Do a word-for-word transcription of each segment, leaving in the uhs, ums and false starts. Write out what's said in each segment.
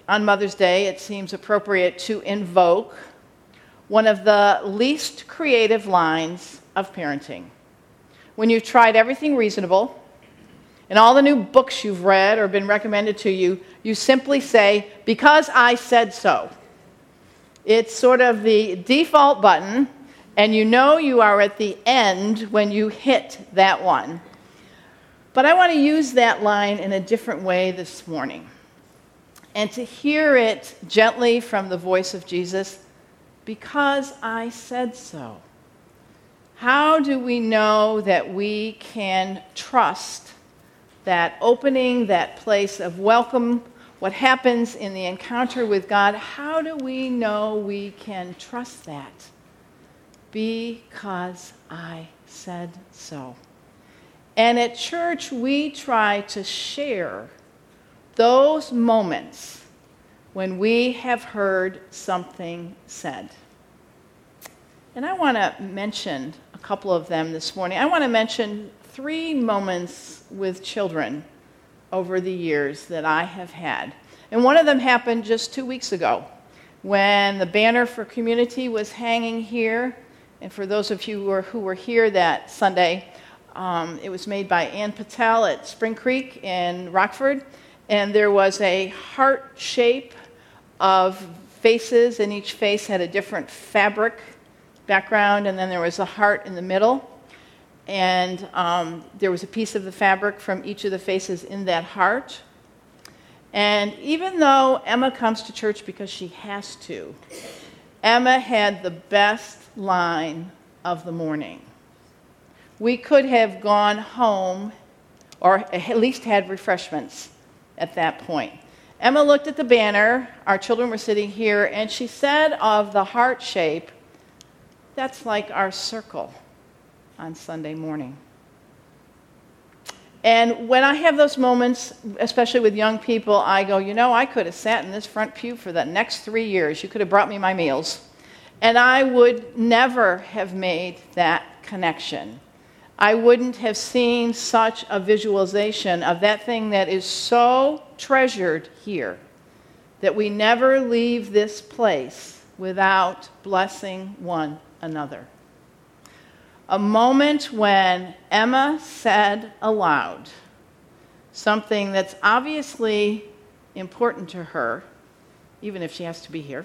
on Mother's Day, it seems appropriate to invoke one of the least creative lines of parenting. When you've tried everything reasonable, and all the new books you've read or been recommended to you, you simply say, "Because I said so." It's sort of the default button, and you know you are at the end when you hit that one. But I want to use that line in a different way this morning, and to hear it gently from the voice of Jesus, "Because I said so." How do we know that we can trust that opening, that place of welcome, what happens in the encounter with God? How do we know we can trust that? Because I said so. And at church, we try to share those moments when we have heard something said. And I want to mention a couple of them this morning. I want to mention three moments with children over the years that I have had. And one of them happened just two weeks ago when the banner for community was hanging here. And for those of you who were, who were here that Sunday, um, it was made by Ann Patel at Spring Creek in Rockford. And there was a heart shape of faces, and each face had a different fabric background, and then there was a heart in the middle. And um, there was a piece of the fabric from each of the faces in that heart. And even though Emma comes to church because she has to, Emma had the best line of the morning. We could have gone home, or at least had refreshments at that point. Emma looked at the banner, our children were sitting here, and she said of the heart shape, "That's like our circle on Sunday morning." And when I have those moments, especially with young people, I go, you know, I could have sat in this front pew for the next three years. You could have brought me my meals. And I would never have made that connection. I wouldn't have seen such a visualization of that thing that is so treasured here, that we never leave this place without blessing one another. A moment when Emma said aloud something that's obviously important to her, even if she has to be here,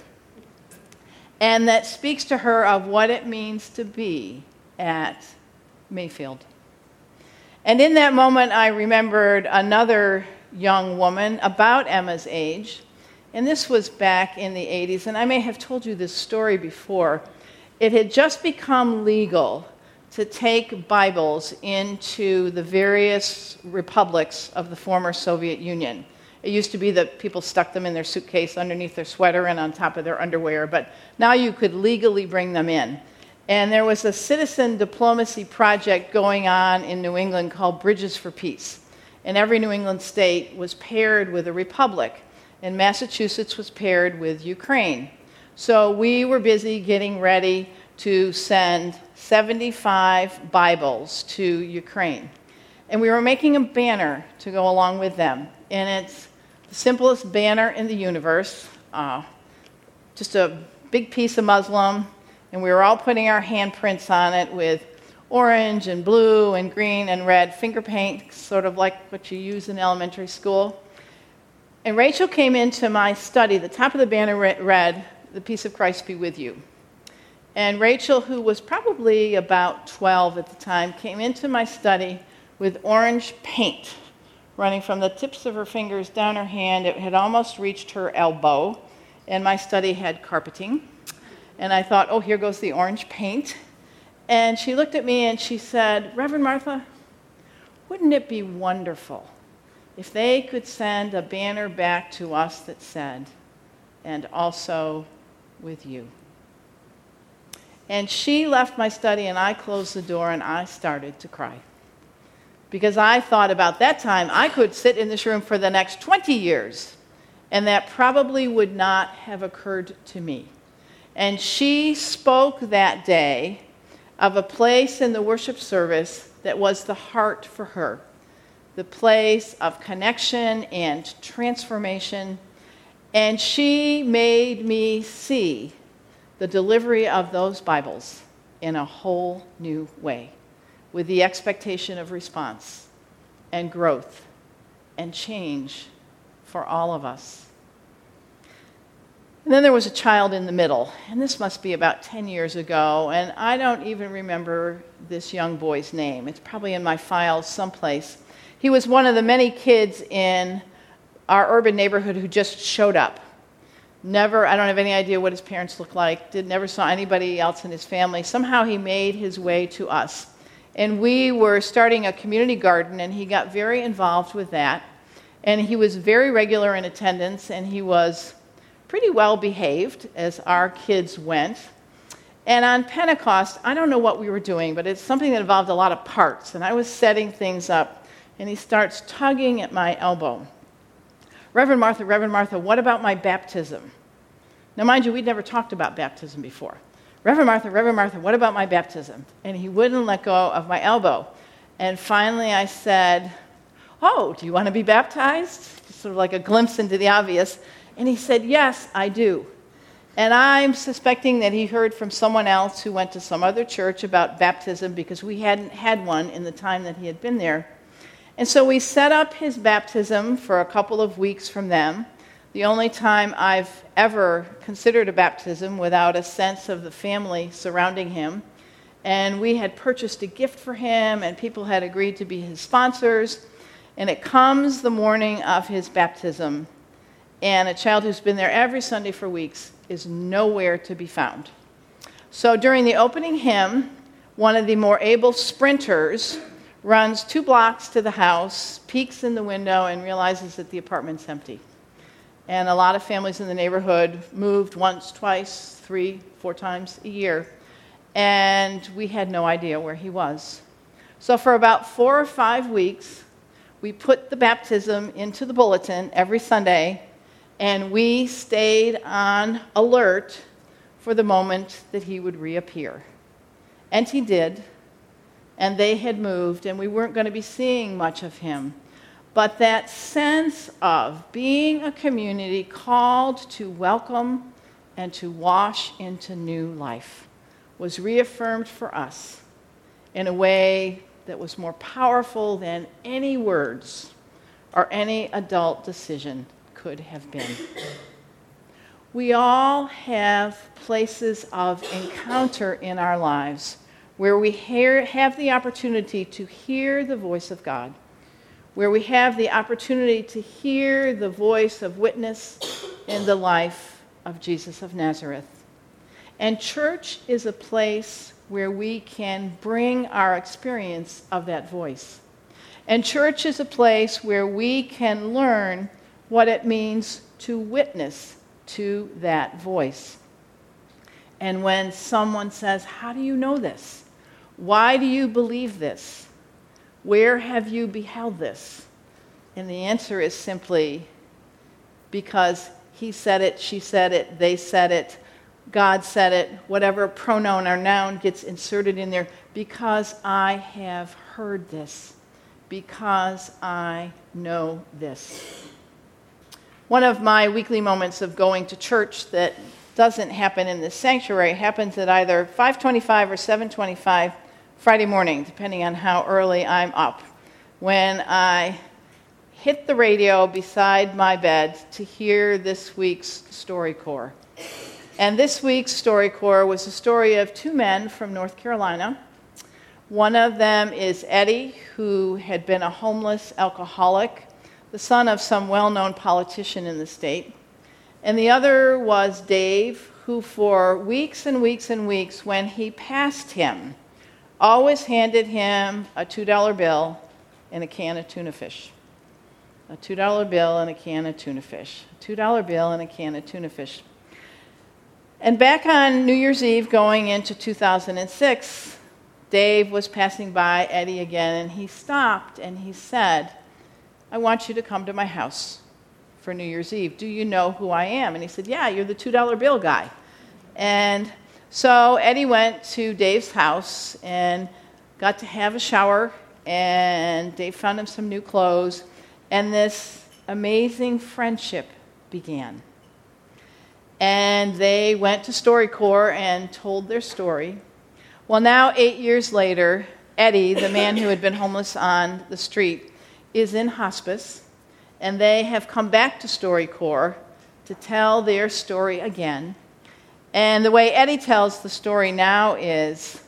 and that speaks to her of what it means to be at Mayfield. And in that moment, I remembered another young woman about Emma's age, and this was back in the eighties, and I may have told you this story before. It had just become legal to take Bibles into the various republics of the former Soviet Union. It used to be that people stuck them in their suitcase underneath their sweater and on top of their underwear, but now you could legally bring them in. And there was a citizen diplomacy project going on in New England called Bridges for Peace. And every New England state was paired with a republic, and Massachusetts was paired with Ukraine. So we were busy getting ready to send seventy-five Bibles to Ukraine. And we were making a banner to go along with them. And it's the simplest banner in the universe, uh, just a big piece of muslin, and we were all putting our handprints on it with orange and blue and green and red finger paint, sort of like what you use in elementary school. And Rachel came into my study. The top of the banner read, "The peace of Christ be with you." And Rachel, who was probably about twelve at the time, came into my study with orange paint running from the tips of her fingers down her hand. It had almost reached her elbow, and my study had carpeting. And I thought, oh, here goes the orange paint. And she looked at me and she said, "Reverend Martha, wouldn't it be wonderful if they could send a banner back to us that said, 'And also with you'?" And she left my study, and I closed the door, and I started to cry. Because I thought about that time, I could sit in this room for the next twenty years, and that probably would not have occurred to me. And she spoke that day of a place in the worship service that was the heart for her, the place of connection and transformation. And she made me see the delivery of those Bibles in a whole new way, with the expectation of response and growth and change for all of us. And then there was a child in the middle, and this must be about ten years ago, and I don't even remember this young boy's name. It's probably in my files someplace. He was one of the many kids in our urban neighborhood who just showed up. Never, I don't have any idea what his parents looked like, did never saw anybody else in his family. Somehow he made his way to us. And we were starting a community garden, and he got very involved with that. And he was very regular in attendance, and he was pretty well behaved as our kids went. And on Pentecost, I don't know what we were doing, but it's something that involved a lot of parts. And I was setting things up, and he starts tugging at my elbow. Reverend Martha, Reverend Martha, what about my baptism? Now, mind you, we'd never talked about baptism before. Reverend Martha, Reverend Martha, what about my baptism? And he wouldn't let go of my elbow. And finally I said, oh, do you want to be baptized? Sort of like a glimpse into the obvious. And he said, yes, I do. And I'm suspecting that he heard from someone else who went to some other church about baptism because we hadn't had one in the time that he had been there. And so we set up his baptism for a couple of weeks from them, the only time I've ever considered a baptism without a sense of the family surrounding him. And we had purchased a gift for him, and people had agreed to be his sponsors. And it comes the morning of his baptism, and a child who's been there every Sunday for weeks is nowhere to be found. So during the opening hymn, one of the more able sprinters runs two blocks to the house, peeks in the window, and realizes that the apartment's empty. And a lot of families in the neighborhood moved once, twice, three, four times a year, and we had no idea where he was. So for about four or five weeks, we put the baptism into the bulletin every Sunday, and we stayed on alert for the moment that he would reappear. And he did, and they had moved, and we weren't going to be seeing much of him. But that sense of being a community called to welcome and to wash into new life was reaffirmed for us in a way that was more powerful than any words or any adult decision could have been. We all have places of encounter in our lives where we hear, have the opportunity to hear the voice of God, where we have the opportunity to hear the voice of witness in the life of Jesus of Nazareth. And church is a place where we can bring our experience of that voice. And church is a place where we can learn what it means to witness to that voice. And when someone says, how do you know this? Why do you believe this? Where have you beheld this? And the answer is simply because he said it, she said it, they said it, God said it, whatever pronoun or noun gets inserted in there, because I have heard this, because I know this. One of my weekly moments of going to church that doesn't happen in the sanctuary happens at either five twenty-five or seven twenty-five Friday morning, depending on how early I'm up, when I hit the radio beside my bed to hear this week's StoryCorps. And this week's StoryCorps was the story of two men from North Carolina. One of them is Eddie, who had been a homeless alcoholic, the son of some well-known politician in the state. And the other was Dave, who for weeks and weeks and weeks, when he passed him, always handed him a two dollar bill and a can of tuna fish. A two dollar bill and a can of tuna fish. A two dollar bill and a can of tuna fish. And back on New Year's Eve going into two thousand six, Dave was passing by Eddie again, and he stopped and he said, I want you to come to my house for New Year's Eve. Do you know who I am? And he said, yeah, you're the two dollar bill guy. And so Eddie went to Dave's house and got to have a shower, and Dave found him some new clothes, and this amazing friendship began. and they went to StoryCorps and told their story. Well, now, eight years later, Eddie, the man who had been homeless on the street, is in hospice, and they have come back to StoryCorps to tell their story again. And the way Eddie tells the story now is,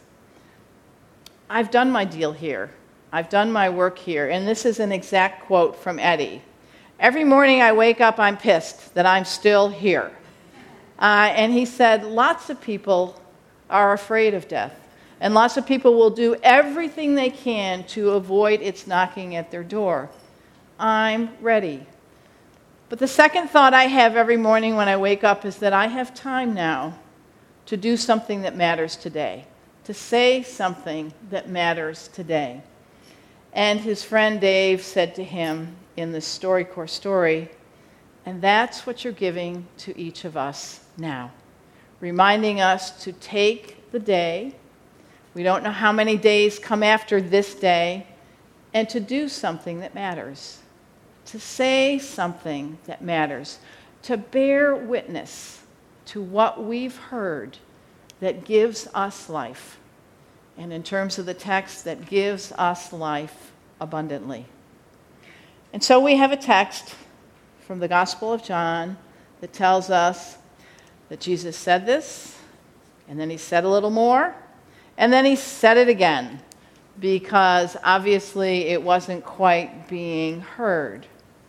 I've done my deal here. I've done my work here. And this is an exact quote from Eddie. Every morning I wake up, I'm pissed that I'm still here. Uh, and he said, lots of people are afraid of death. And lots of people will do everything they can to avoid its knocking at their door. I'm ready. But the second thought I have every morning when I wake up is that I have time now to do something that matters today, to say something that matters today. And his friend Dave said to him in the StoryCorps story, and that's what you're giving to each of us now, reminding us to take the day, we don't know how many days come after this day, and to do something that matters, to say something that matters, to bear witness to what we've heard that gives us life. And in terms of the text, that gives us life abundantly. And so we have a text from the Gospel of John that tells us that Jesus said this, and then he said a little more, and then he said it again, because obviously it wasn't quite being heard.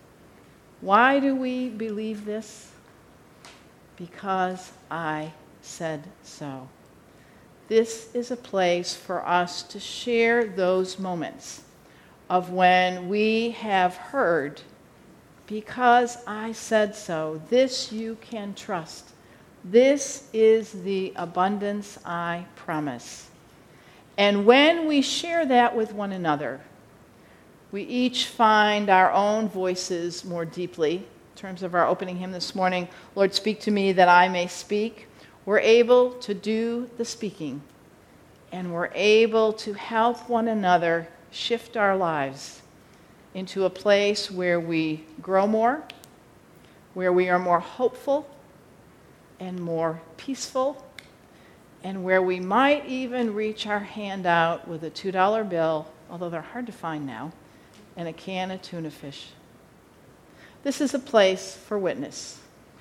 Why do we believe this? Because I said so. This is a place for us to share those moments of when we have heard, because I said so. This you can trust. This is the abundance I promise. And when we share that with one another, we each find our own voices more deeply. In terms of our opening hymn this morning, Lord, speak to me that I may speak. We're able to do the speaking, and we're able to help one another shift our lives into a place where we grow more, where we are more hopeful and more peaceful, and where we might even reach our hand out with a two dollar bill, although they're hard to find now, and a can of tuna fish. This is a place for witness,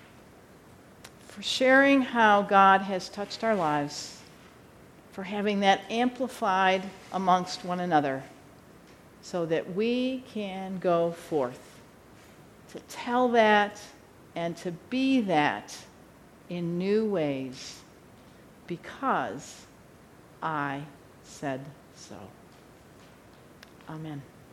for sharing how God has touched our lives, for having that amplified amongst one another, so that we can go forth to tell that and to be that in new ways, because I said so. Amen.